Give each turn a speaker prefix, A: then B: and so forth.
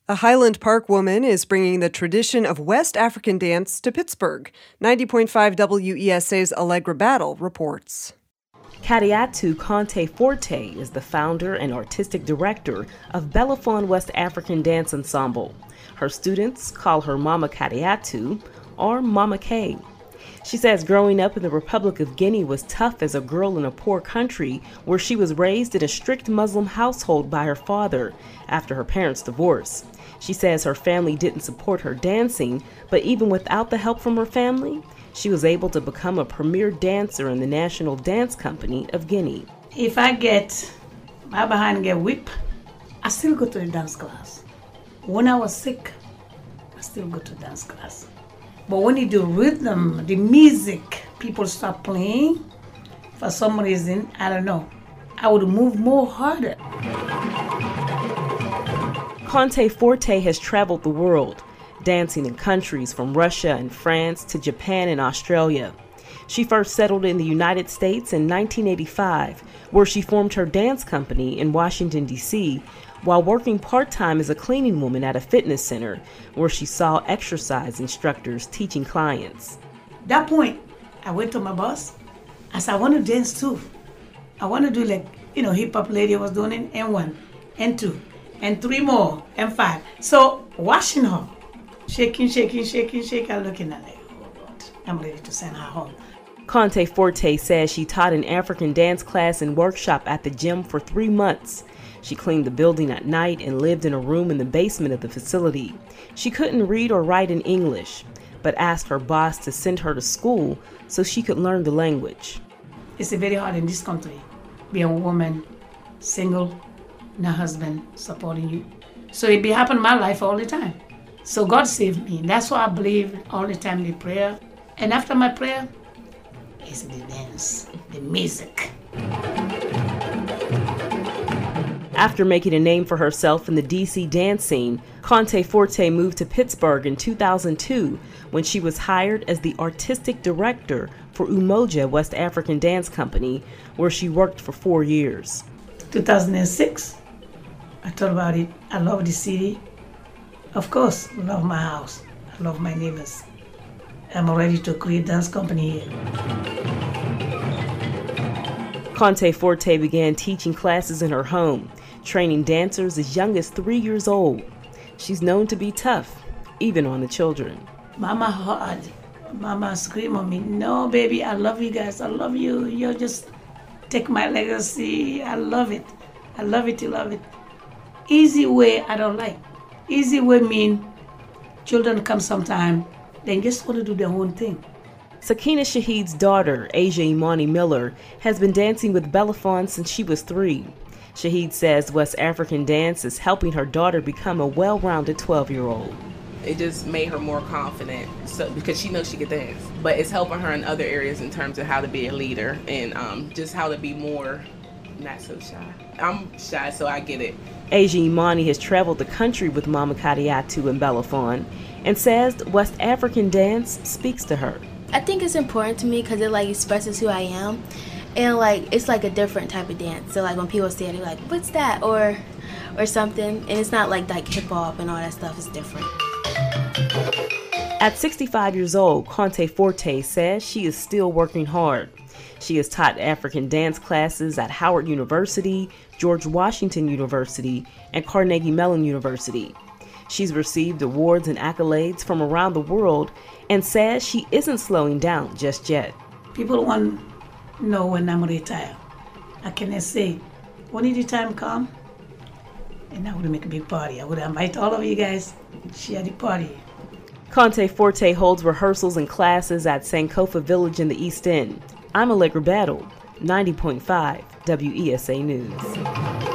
A: A Highland Park woman is bringing the tradition of West African dance to Pittsburgh. 90.5 WESA's Allegra Battle reports.
B: Kadiatu Conte Forte is the founder and artistic director of Belafon West African Dance Ensemble. Her students call her Mama Kadiatu or Mama K. She says growing up in the Republic of Guinea was tough as a girl in a poor country where she was raised in a strict Muslim household by her father after her parents' divorce. She says her family didn't support her dancing, but even without the help from her family, she was able to become a premier dancer in the National Dance Company of Guinea.
C: If I get my behind get whipped, I still go to the dance class. When I was sick, I still go to dance class. But when you do rhythm, the music, people start playing, for some reason, I don't know, I would move more harder.
B: Conte Forte has traveled the world, dancing in countries from Russia and France to Japan and Australia. She first settled in the United States in 1985, where she formed her dance company in Washington, D.C., while working part-time as a cleaning woman at a fitness center, where she saw exercise instructors teaching clients.
C: At that point, I went to my boss. I said, I want to dance too. I want to do like, hip-hop lady was doing it, and 1, and 2, and 3 more, and 5. So watching her, shaking, I'm looking at it. Oh God, I'm ready to send her home.
B: Conte Forte says she taught an African dance class and workshop at the gym for 3 months. She cleaned the building at night and lived in a room in the basement of the facility. She couldn't read or write in English, but asked her boss to send her to school so she could learn the language.
C: It's very hard in this country, being a woman, single, no husband supporting you. So it be happening in my life all the time. So God saved me. That's why I believe all the time in prayer. And after my prayer, it's the dance, the music.
B: After making a name for herself in the D.C. dance scene, Conte Forte moved to Pittsburgh in 2002 when she was hired as the artistic director for Umoja West African Dance Company, where she worked for 4 years.
C: 2006, I thought about it. I love the city. Of course, I love my house. I love my neighbors. I'm ready to create a dance company here.
B: Conte Forte began teaching classes in her home, training dancers as young as 3 years old. She's known to be tough, even on the children.
C: Mama hard. Mama scream on me, no baby, I love you guys, I love you. You just take my legacy. I love it. I love it, Easy way, I don't like. Easy way mean children come sometime, they just want to do their own thing.
B: Sakina Shahid's daughter, Asia Imani Miller, has been dancing with Belafon since she was 3. Shahid says West African dance is helping her daughter become a well-rounded 12-year-old.
D: It just made her more confident because she knows she could dance. But it's helping her in other areas in terms of how to be a leader and just how to be more not so shy. I'm shy, so I get it.
B: Asia Imani has traveled the country with Mama Kadiatu and Belafon and says West African dance speaks to her.
E: I think it's important to me because it expresses who I am, and it's a different type of dance. So when people say it, they're like, "What's that?" or something, and it's not like hip hop and all that stuff. It's different.
B: At 65 years old, Conte Forte says she is still working hard. She has taught African dance classes at Howard University, George Washington University, and Carnegie Mellon University. She's received awards and accolades from around the world and says she isn't slowing down just yet.
C: People want to know when I'm retired. I can say, when the time come, and I would make a big party. I would invite all of you guys, share the party.
B: Conte Forte holds rehearsals and classes at Sankofa Village in the East End. I'm Allegra Battle, 90.5 WESA News.